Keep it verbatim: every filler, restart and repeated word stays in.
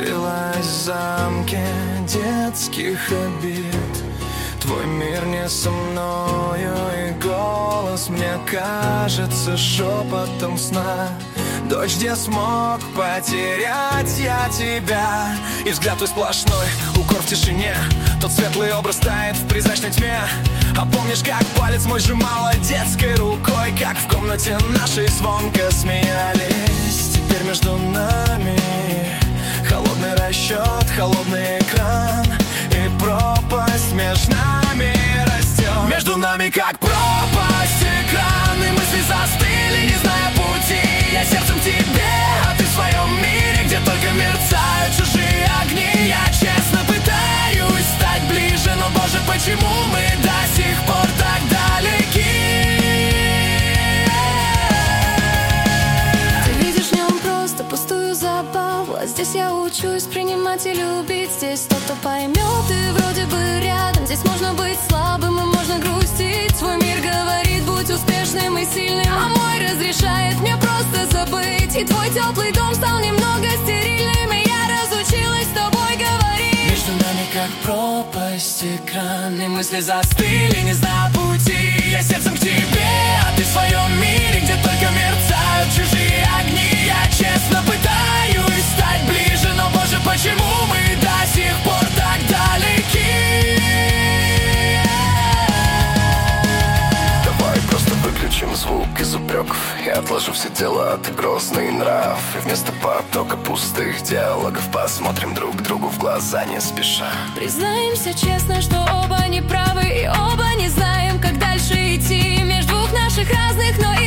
Билась в замке детских обид. Твой мир не со мною, и голос мне кажется шепотом сна. Дочь, где смог потерять я тебя. И взгляд твой сплошной, укор в тишине. Тот светлый образ тает в призрачной тьме. А помнишь, как палец мой сжимала детской рукой, как в комнате нашей звонко смеялись. Теперь между нами холодный расчет, холодный экран, и пропасть между нами растет. Между нами как пропасть, экран, и мысли застыли, не зная пути. Я сердцем тебе, а ты в своем мире, где только мерцают чужие огни. Я честно пытаюсь стать ближе, но, боже, почему мы до сих пор так далеки? Ты видишь в нем просто пустую забаву, а здесь я учусь принимать и любить. Здесь тот, кто поймет, и вроде бы рядом. Здесь можно быть слабым, и можно грустить. Свой мир говорит, будь успешным и сильным, а мой разрешает мне просто забыть. И твой теплый дом стал немного стерильным, и я разучилась с тобой говорить. Между нами как пропасть, экран, и мысли застыли, не зная пути. Я сердцем к тебе, а ты в своем мире, где только мерцают чужие огни. Я честно пытаюсь стать ближе, но, боже, почему мы до сих пор так далеки? Давай просто выключим звук из упреков. Я отложу все дела, ты грозный нрав. И вместо потока пустых диалогов посмотрим друг другу в глаза не спеша. Признаемся честно, что оба неправы, и оба не знаем, как дальше идти. Между двух наших разных, но